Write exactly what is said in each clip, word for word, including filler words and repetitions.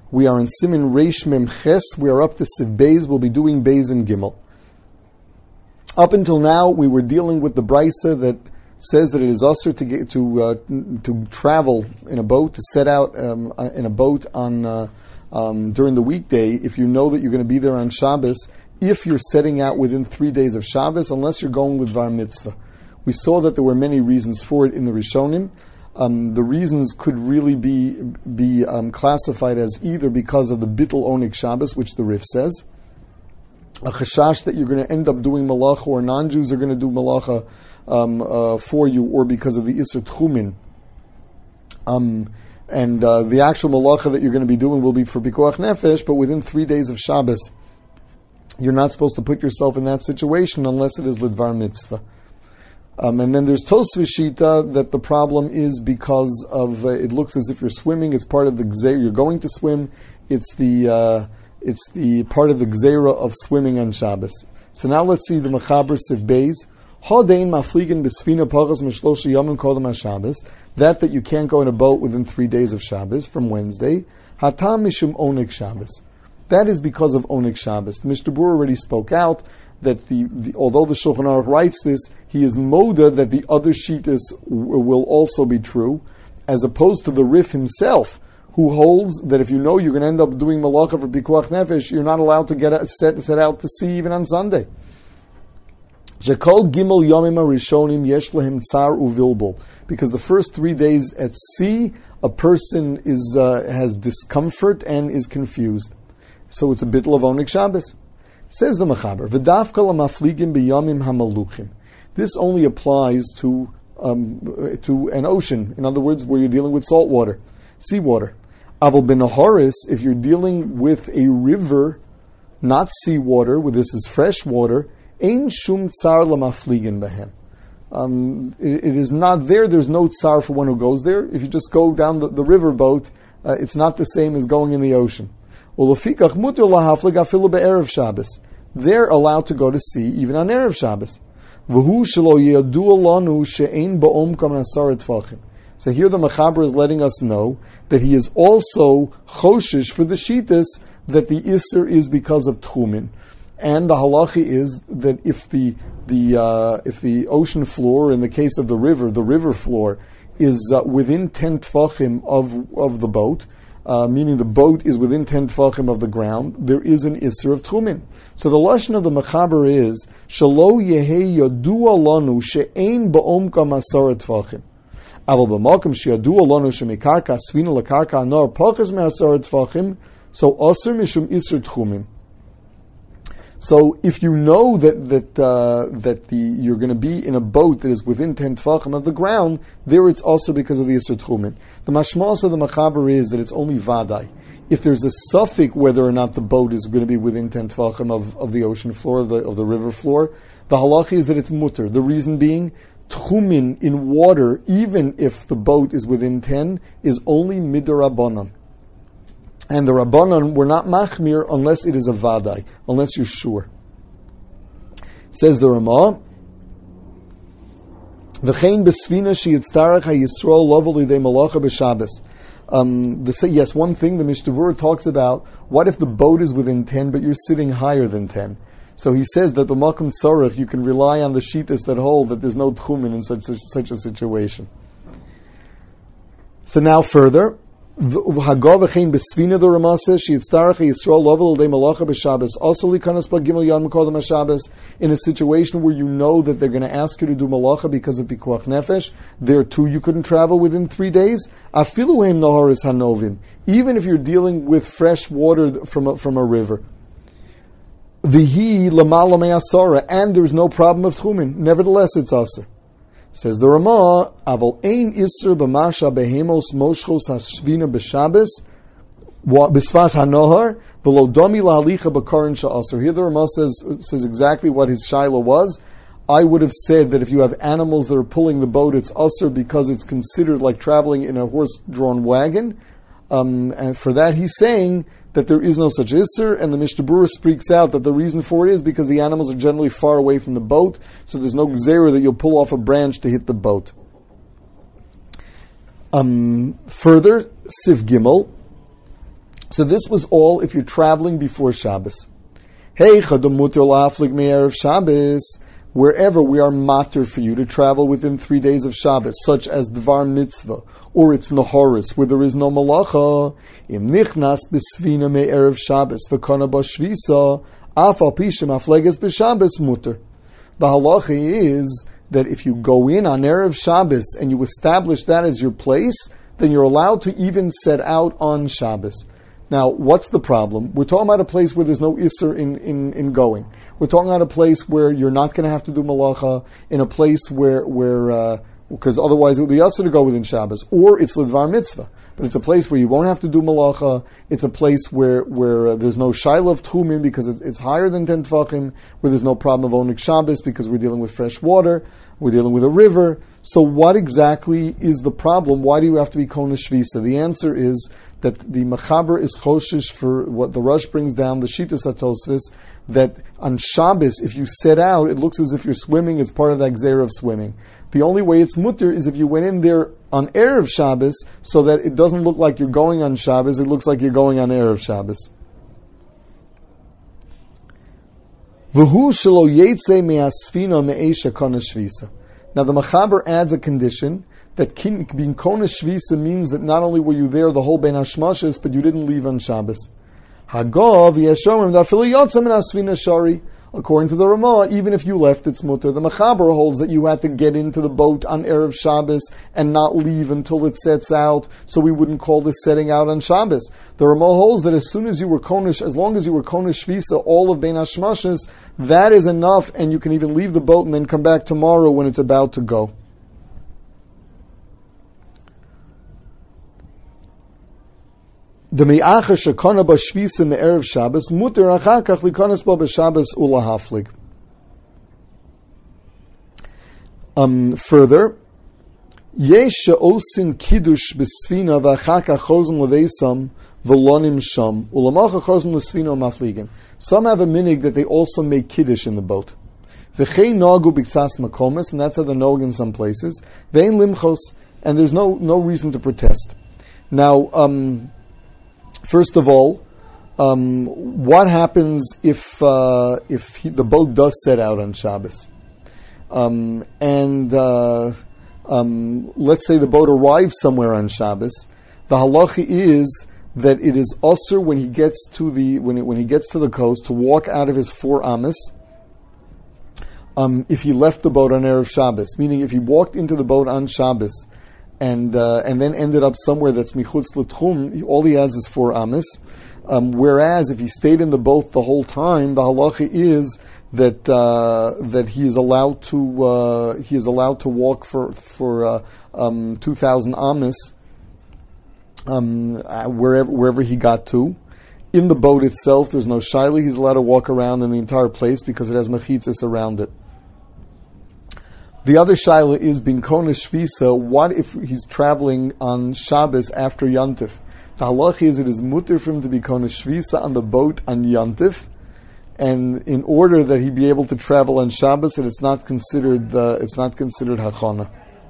We are in Simin Reish Mem Ches. We are up to Siv Beis. We'll be doing Beis and Gimel. Up until now, we were dealing with the Brisa that says that it is usher to get to uh, to travel in a boat, to set out um, in a boat on uh, um, during the weekday if you know that you're going to be there on Shabbos. If you're setting out within three days of Shabbos, unless you're going with Var Mitzvah. We saw that there were many reasons for it in the Rishonim. Um, the reasons could really be be um, classified as either because of the Bittul Onik Shabbos, which the Rif says, a chashash that you're going to end up doing malacha, or non-Jews are going to do malacha um, uh, for you, or because of the Isser Tchumin. Um, and uh, the actual malacha that you're going to be doing will be for Pikuach Nefesh, but within three days of Shabbos, you're not supposed to put yourself in that situation unless it is Lidvar Mitzvah. Um, and then there's Tosfos Shita that the problem is because of uh, it looks as if you're swimming. It's part of the gzeira. You're going to swim. It's the uh, it's the part of the gzeira of swimming on Shabbos. So now let's see the Mechaber Siv Beis. Hadein mafligen b'sfina pachas mishlosha yomim kodem haShabbos. That that you can't go in a boat within three days of Shabbos from Wednesday. Hatam mishum onik Shabbos. That is because of onik Shabbos. The Mishnah Berurah already spoke out that the, the although the Shulchan Aruch writes this, he is moda that the other shitas w- will also be true, as opposed to the Rif himself, who holds that if you know you're going to end up doing malacha for Pikuach Nefesh, you're not allowed to get a, set set out to sea even on Sunday. Shekol Gimel Yomim Rishonim Yesh Lehem Tsar Uvilbul, because the first three days at sea, a person is uh, has discomfort and is confused. So it's a bittul of Onik Shabbos. Says the Mechaber, V'dafka lamafligim b'yamim hamaluchim. This only applies to um, to an ocean. In other words, where you're dealing with salt water, seawater. Aval b'naharis, if you're dealing with a river, not seawater, where this is fresh water, ein shum tsar lamafligin behem. Um, it, it is not there. There's no tsar for one who goes there. If you just go down the, the river boat, uh, it's not the same as going in the ocean. They're allowed to go to sea even on Erev Shabbos. So here the Mechaber is letting us know that he is also choshish for the shitas that the Isser is because of Tchumin. And the halachi is that if the the uh, if the ocean floor, in the case of the river, the river floor, is uh, within ten tfachim of, of the boat, Uh, meaning the boat is within ten tefachim of the ground, there is an Isser of Tchumin. So the lashon of the Mechaber is, Shalo yehei yadua lanu she'ein ba'omka masara tefachim. Aval b'malkim she'yadua lanu she'mekarka svina lekarka anor pachas me'asara tefachim, so Asr mishum Isser Tchumim. So if you know that that uh, that the you're going to be in a boat that is within ten tefachim of the ground, there it's also because of the Yisur Tchumin. The mashmas of the Mechaber is that it's only vadai. If there's a suffix whether or not the boat is going to be within ten tefachim of, of the ocean floor, of the, of the river floor, the halachi is that it's mutter. The reason being, Tchumin in water, even if the boat is within ten, is only midarabanan. And the Rabbanon were not machmir unless it is a vadai, unless you're sure. Says the Ramah, V'chein b'sfina sheyitztarach ha-Yisrael lovel lidei malacha b'Shabbos. Um, the, yes, one thing the Mishnah Berurah talks about, what if the boat is within ten, but you're sitting higher than ten? So he says that b'makom tzarech you can rely on the shitas that hold that there's no tchumin in such, such a situation. So now further, V'hagav v'chein b'sfina the Ramah says sheyitztarach ha-Yisrael lovel lidei malacha b'Shabbos. Also likanas b'gimel yad mekodem haShabbos, in a situation where you know that they're going to ask you to do malacha because of pikuach nefesh, there too you couldn't travel within three days. Afilu heim naharis hanovim, even if you're dealing with fresh water from a, from a river. V'hi lamala me'asara, and there's no problem of tchumin. Nevertheless, it's aser. Says the Ramah, Aval ein Isser b'masha behemos moshchos hashvina b'Shabbos b'sfas hanohar v'lo domi la'alicha b'karin sha'aser. Here the Ramah says says exactly what his shaila was. I would have said that if you have animals that are pulling the boat, it's aser because it's considered like traveling in a horse-drawn wagon. Um, and for that, he's saying that there is no such Isser, and the Mishnah Berurah speaks out that the reason for it is because the animals are generally far away from the boat, so there's no gzeira that you'll pull off a branch to hit the boat. Um, further, Siv Gimel, So this was all if you're traveling before Shabbos. Hey, chadam muter la'aflik me'erev Shabbos. Wherever we are matter for you to travel within three days of Shabbos, such as Dvar Mitzvah, or it's Nahoris, where there is no Malacha, im nichnas b'svina me'erev Shabbos, v'kana b'shvisa, af al pishim afleges b'Shabbos muter. The halacha is that if you go in on Erev Shabbos and you establish that as your place, then you're allowed to even set out on Shabbos. Now, what's the problem? We're talking about a place where there's no Isser in, in, in going. We're talking about a place where you're not going to have to do Malacha, in a place where, where because uh, otherwise it would be Isser to go within Shabbos, or it's Lidvar Mitzvah. But it's a place where you won't have to do Malacha. It's a place where, where uh, there's no Shaila of Tchumin because it's, it's higher than ten Tvachim, where there's no problem of Onik Shabbos because we're dealing with fresh water, we're dealing with a river. So what exactly is the problem? Why do you have to be Kona Shvisa? The answer is that the Mechaber is Choshish for what the Rush brings down, the Shitas HaTosfos, that on Shabbos, if you set out, it looks as if you're swimming, it's part of the Gzeir of swimming. The only way it's mutter is if you went in there on Erev Shabbos, so that it doesn't look like you're going on Shabbos, it looks like you're going on Erev Shabbos. V'hu shelo yetze me'asfina me'esha kona shvisa. Now the Mechaber adds a condition that being Kona Shvisa means that not only were you there the whole Ben Hashmashis, but you didn't leave on Shabbos. Hagov yeshomim dafili yotzam min asfina shari. According to the Ramah, even if you left, it's mutter. The Mechaber holds that you had to get into the boat on Erev Shabbos and not leave until it sets out, so we wouldn't call this setting out on Shabbos. The Ramah holds that as soon as you were Konish, as long as you were Konish Shvisa, all of Ben Hashmashis, that is enough, and you can even leave the boat and then come back tomorrow when it's about to go. The me'acha shekana b'shvisa me'erev Shabbos muter achar kach likonas bo b'Shabbos ulahaflig. Um, further, yesh she'osin kiddush b'sfina v'achar kach chozim leveisam v'lonim sham ulamacha chozim l'sfina mafligin. Some have a minig that they also make kiddush in the boat. V'chei nagu b'ktsas makomis, and that's how they know in some places. Ve'in limchos, and there's no no reason to protest. Now, um. First of all, um, what happens if uh, if he, the boat does set out on Shabbos? Um, and uh, um, let's say the boat arrives somewhere on Shabbos. The halacha is that it is usher when he gets to the when it, when he gets to the coast to walk out of his four amas. Um, if he left the boat on Erev Shabbos, meaning if he walked into the boat on Shabbos, and uh, and then ended up somewhere that's michutz l'tchum, all he has is four amis. Um, whereas if he stayed in the boat the whole time, the halacha is that uh, that he is allowed to uh, he is allowed to walk for for uh, um, two thousand amis um, wherever wherever he got to. In the boat itself, there's no shaila. He's allowed to walk around in the entire place because it has mechitzas around it. The other shaila is bin kona shvisa. What if he's traveling on Shabbos after Yantif? The halacha is it is mutter for him to be kona shvisa on the boat on Yantif, and in order that he be able to travel on Shabbos, and it's not considered uh, it's not considered hachana.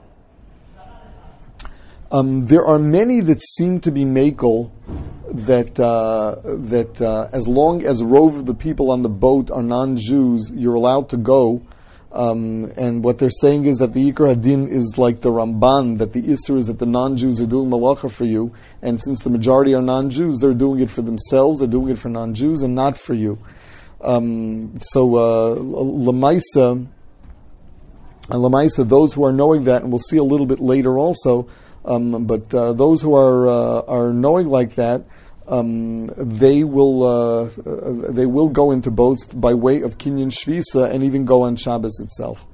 Um, there are many that seem to be makel that uh, that uh, as long as rove of the people on the boat are non-Jews, you're allowed to go. Um, and what they're saying is that the Ikar Hadin is like the Ramban, that the Isser is that the non-Jews are doing malacha for you, and since the majority are non-Jews, they're doing it for themselves, they're doing it for non-Jews, and not for you. Um, so, uh, Lamaisa, Lamaisa, those who are knowing that, and we'll see a little bit later also, um, but uh, those who are uh, are knowing like that, Um, they will uh, uh, they will go into boats by way of Kinyan Shvisa and even go on Shabbos itself.